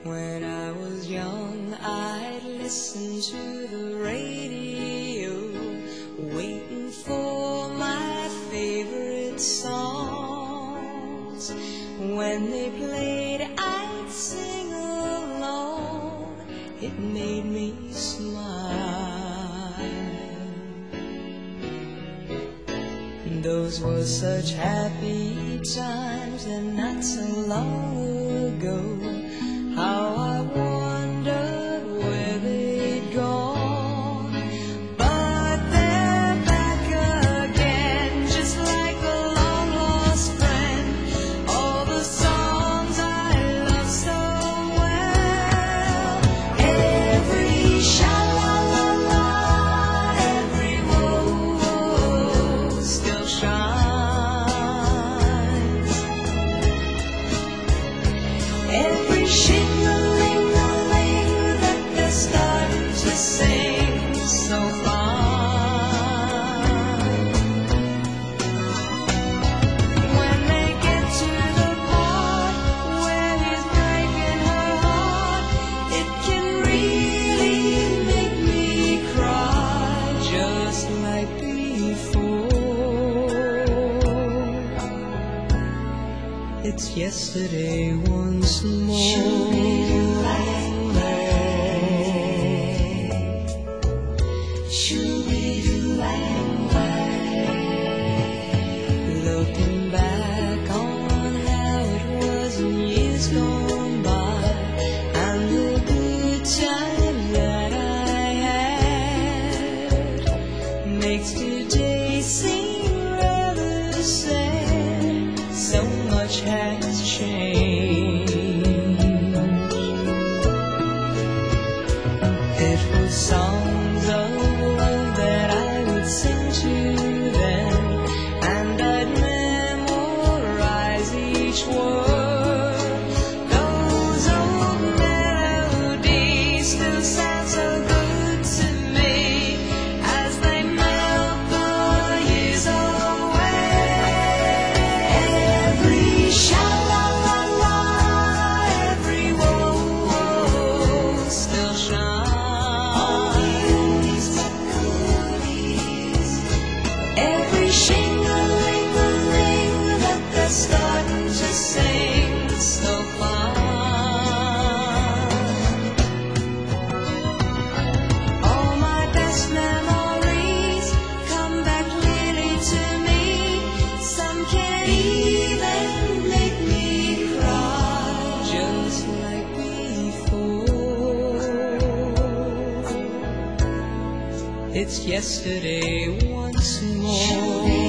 When I was young, I'd listen to the radio, waiting for my favorite songs. When they played, I'd sing along. It made me smile. Those were such happy times, and not so long ago. How I wondered where they'd gone. But they're back again, just like a long-lost friend. All the songs I love so well. Every sha-la-la-la, every whoa-whoa still shines. Every shing-a-ling-a-ling that they're starting to sing so fine. When they get to the part where he's breaking her heart, it can really make me cry, just like before. It's yesterday once more. Looking back on how it was in years gone by, and the good times that I had, makes today seem rather sad. So much has changed. It was songs of love that I would sing to them, and I'd memorize each word. Those old melodies still sound so good to me as they melt the years away. Every sha-la-la-la, every whoa-whoa still shines. Every shing-a-ling-a-ling that they're starting to sing so fine. All my best memories come back clearly to me. Some can even make me cry, just like before. It's yesterday once more.